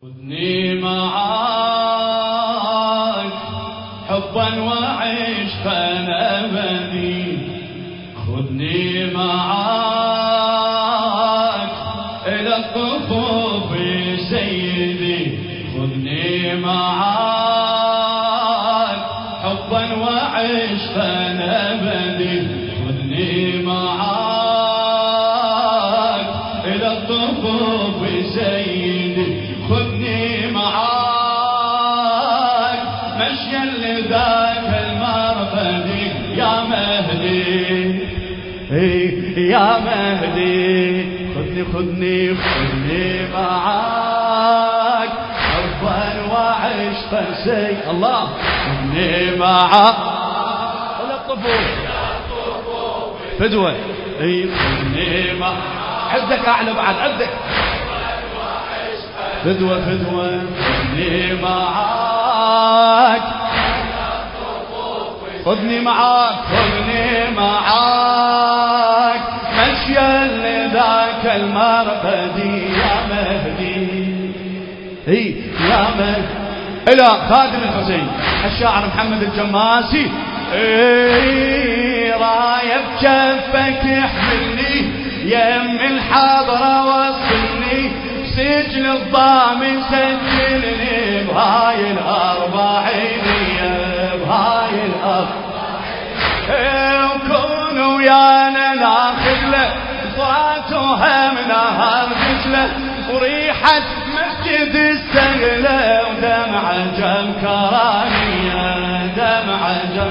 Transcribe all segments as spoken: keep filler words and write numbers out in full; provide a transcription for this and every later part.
خذني معاك حبا وعشقا أبدي، خذني معاك إلى الطفوف سيدي، خذني معاك حبا وعشقا أبدي، خذني معاك إلى الطفوف سيدي، خذني معاك مشيا لذاك المرقدي يا مهدي يا مهدي، خذني خذني خذني معاك حبا وعشقا سي الله، خذني معاك إلى الطفوف فدوة، اي خذني معاك عدك اعلى بعد عدك فدوة فدوة، خذني معاك خذني معاك خذني معاك مشيا لذاك المرقدي يا مهدي اي يا مهدي، الى خادم الحسين الشاعر محمد الجماسي، اي راية بجفك يحملني يم الحضرة وصلني، سجن الضامن سجلني بهاي الأربعينية بهاي الأربعينية، وكون ويانا ناخذ له صلاتها من نهار قتله، وريحة مسجد السهلة ودمعة جم كرانية دمعة جم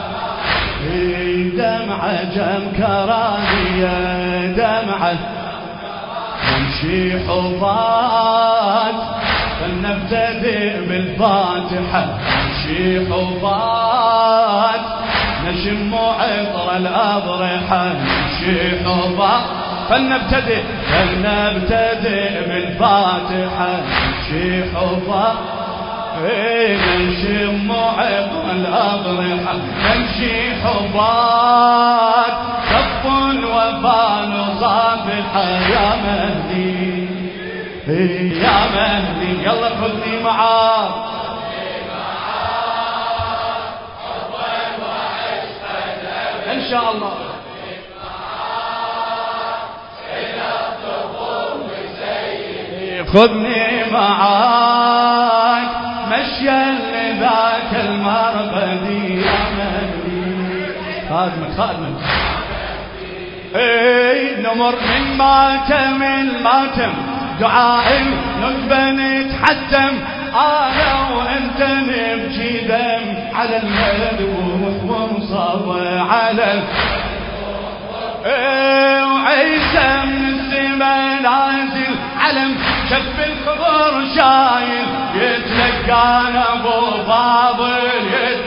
دمعة جم كرانية دمعة، نمشي حفاظ فلنبتدئ بالفاتحة، نمشي حفاظ نشم عطر الأضرحة، نمشي حفاظ فلنبتدئ فلنبتدئ بالفاتحة، نمشي حفاظ نشم عطر الأضرحة، نمشي حفاظ كف وفان صافحة يا مهدي يا مهدي، يلا خذني معاك إن شاء الله، خذني معاك مشيا لذاك المرقدي يا مهدي، خادمك خادمك اي نمر من ماتم الماتم دعاء نقبة نتحتم، انا وانت نبكي دم على المذبوح ونصاب على اي وعيسى من السماء نازل علم شف الخضر شايل، يتلقانا ابو فاضل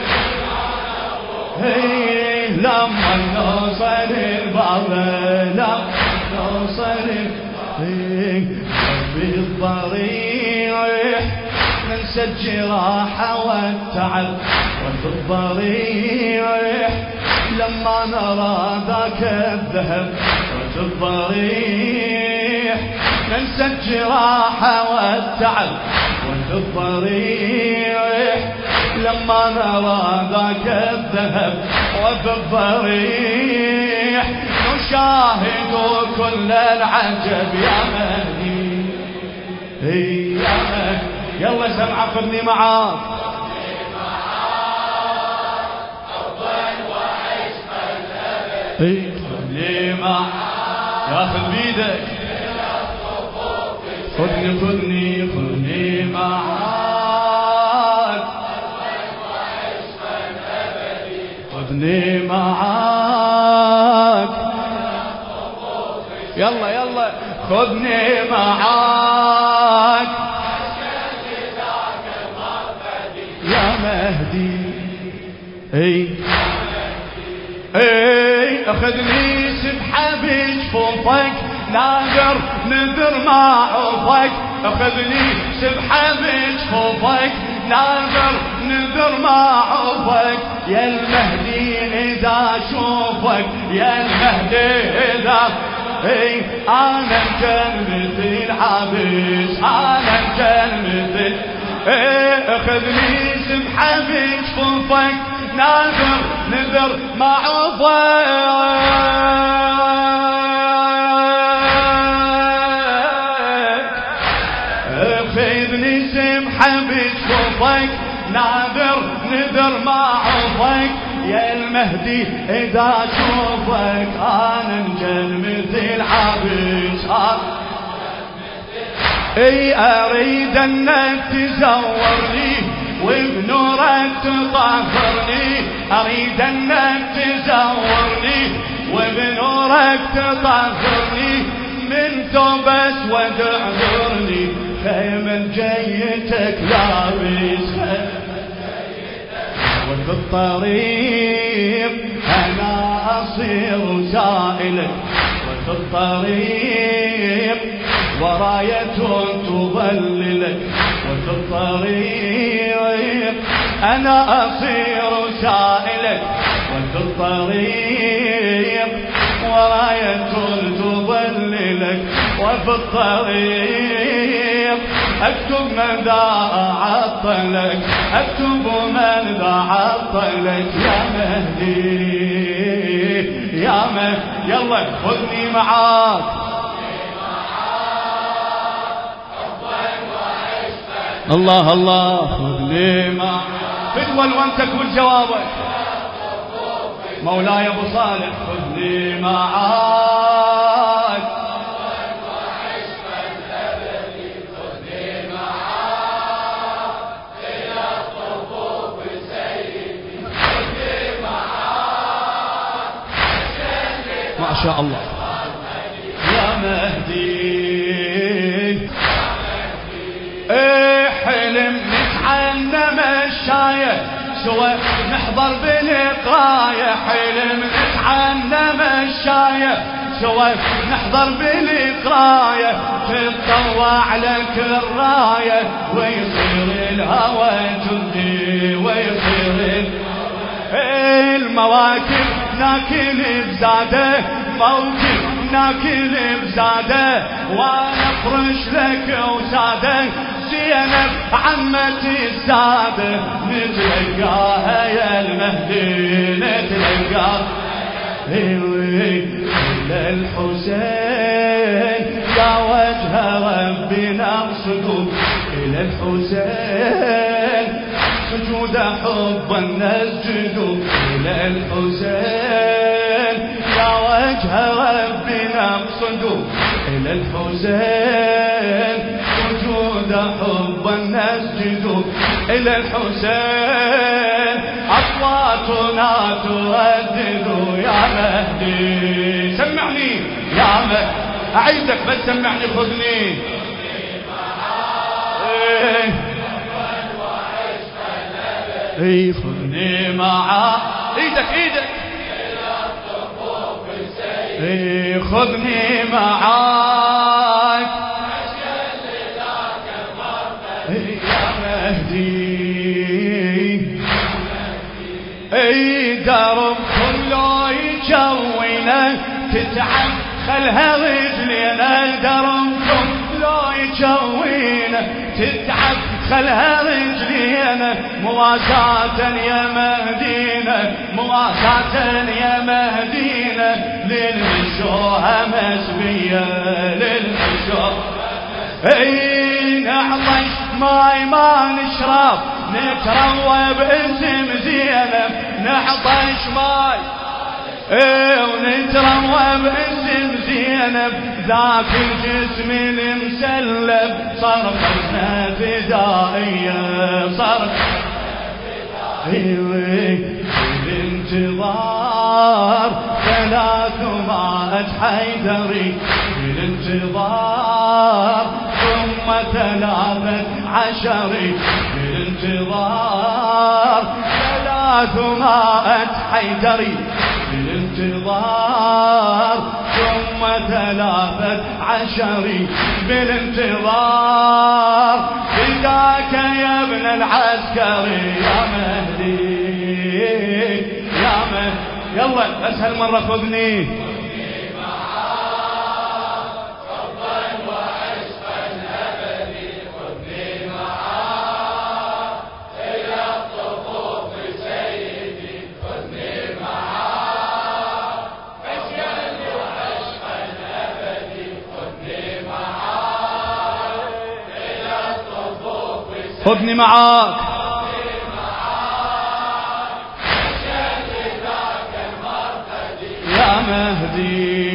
يتلقانا لما نوصل الباب لما نوصل بالضريح ننسى الجراح والتعب، وبالضريح لما نرى ذاك الذهب، وبالضريح ننسى الجراح والتعب، وبالضريح لما نرى ذاك الذهب، وبالضريح نشاهد كل العجب يا مهدي يا مهدي، يلا سمع خذني معاك خذني معاك ياخذ بيدك، خذني خذني خذني معاك خذني معاك يلا يلا خذني معاك يا مهدي اي اي اخذني سبحة بجفوفك نادر نذر ما عوفك، اخذني سبحة بجفوفك نادر نذر ما عوفك، يا المهدي اذا اشوفك يا المهدي اذا اي انا الكلمة العبيس انا الكلمة اخذني سبحة بجفوفك ناذر نذر ما عضك اخذني سبحة بجفوفك ناذر نذر ما عضك يا المهدي اذا اشوفك انا انجل مثل عبش اي اريد انك تزورني وبنورك تطهرني اريد انك تزورني وبنورك تطهرني من توب اسود اعذرني خيمة جيتك لابس وفي الطريق انا اصير سائلك وفي الطريق وراية تظللك وفي الطريق انا اصير سائلك وفي الطريق وراية تظللك وفي الطريق اكتب من ذا عطلك اكتب من ذا عطلك يا مهدي يا مهدي يلا خذني معاك الله الله خذني معاك فدوى الونتك والجوابك مولاي ابو صالح خذني معاك ما شاء الله يا مهدي ايه حلم نتعنى مشاية سوى نحضر بالقراية حلم نتعنى مشاية سوى نحضر بالقراية تتطوع لك الراية ويصير الهوى جندي ويصير المواكب ناكل بزاده موكب ناكل بزاده وانا افرش لك وساده زينب عمتي الساده نتلقاها يا المهدي نتلقاها إلى الحسين يا وجه ربنا اقصدوا إلى الحسين سجود حبا نسجدوا إلى الحسين يا وجه ربنا اقصدوا إلى الحسين سجود حبا نسجدوا إلى الحسين أصواتنا تردد يا مهدي سمعني يا مهدي أعيدك بس سمعني خذني ايه خذني معاك ايدك ايدك ايه خذني معاك ايه يا مهدي ايه درب كله يجوينا تتعب خلها رجلينا درب كله يجوينا تتعب خلها رجلينا مواساة يا مهدينا مواساة يا مهدينا للمشوها مسبية للمشوها اي نعطش ماي ما نشرب نتروى باسم زينب نعطش ماي ايه ونتروى باسم زينب ذاك الجسم المسلب صرخنا فدائية صرخنا فدائية بالانتظار ثلاث مائة حيدري بالانتظار ثم ثلاثة عشري بالانتظار ثلاث مائة حيدري بالانتظار ثم ثلاثة عشري بالانتظار فداك يا ابن العسكري يا مهدي يا مهدي يلا اسهل مرة خذني خذني معاك يا مهدي.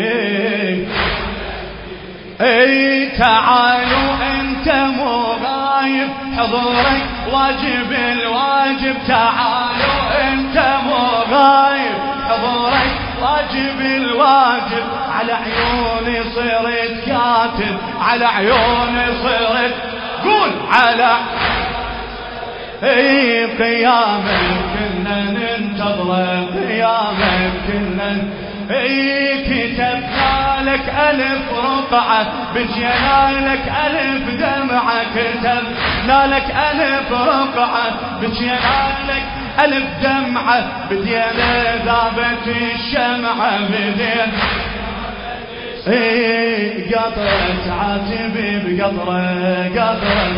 اي تعالوا انت مو غايب حضورك واجب الواجب. تعالوا انت مو غايب حضورك واجب الواجب. على عيوني صرت كاتب على عيوني صرت قول على اي قيامك كنا ننتظر قيامك كنا اي كتبنا لك ألف رقعة بجينا لك ألف دمعة. كتبنا لك ألف رقعة بجينا لك ألف دمعة. بدينا ذابت الشمعة بدينا اي قطرة عاتبي بقطرة قطرة.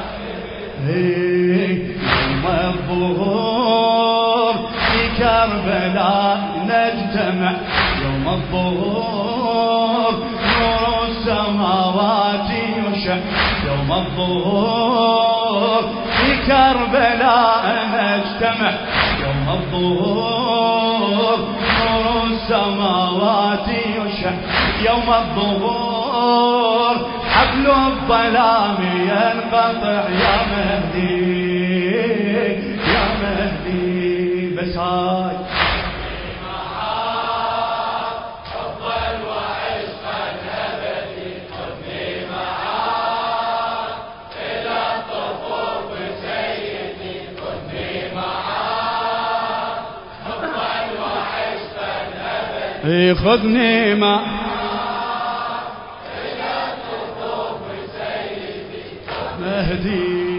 اي يوم الظهور في كربلاء نجتمع يوم الظهور نور السماوات يشع. يوم الظهور في كربلاء نجتمع يوم الظهور نور السماوات يشع. يوم الظهور حبل الظلام ينقطع يا مهدي يا مهدي. بس هاي افضل وعشقا ابدي. خذني معاك الى الطفوف سيدي. خذني معاك افضل وعشقا ابدي. خذني معاك مهدي